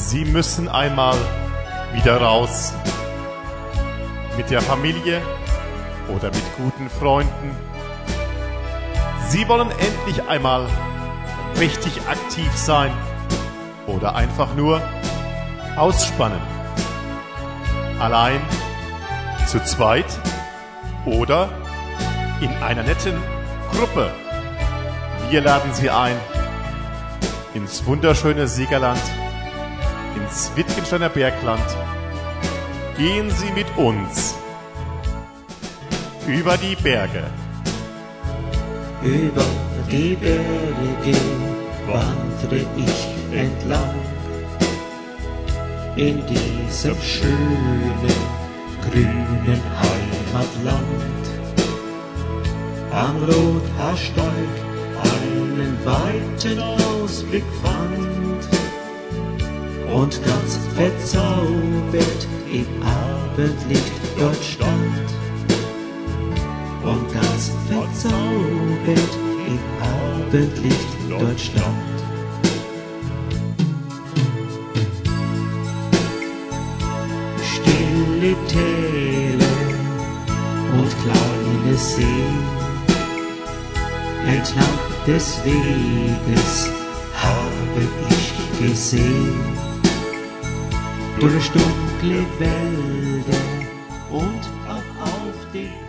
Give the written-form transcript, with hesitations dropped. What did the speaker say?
Sie müssen einmal wieder raus. Mit der Familie oder mit guten Freunden. Sie wollen endlich einmal richtig aktiv sein oder einfach nur ausspannen. Allein, zu zweit oder in einer netten Gruppe. Wir laden Sie ein ins wunderschöne Siegerland, ins Wittgensteiner Bergland. Gehen Sie mit uns über die Berge. Über die Berge wandre ich entlang in diesem schönen, grünen Heimatland. Am Rothaarsteig einen weiten Ausblick fand und ganz verzaubert im Abendlicht dort stand. Und ganz verzaubert im Abendlicht dort stand. Stille Täler und kleine Seen, entlang des Weges habe ich gesehen, durch dunkle Wälder und auch auf den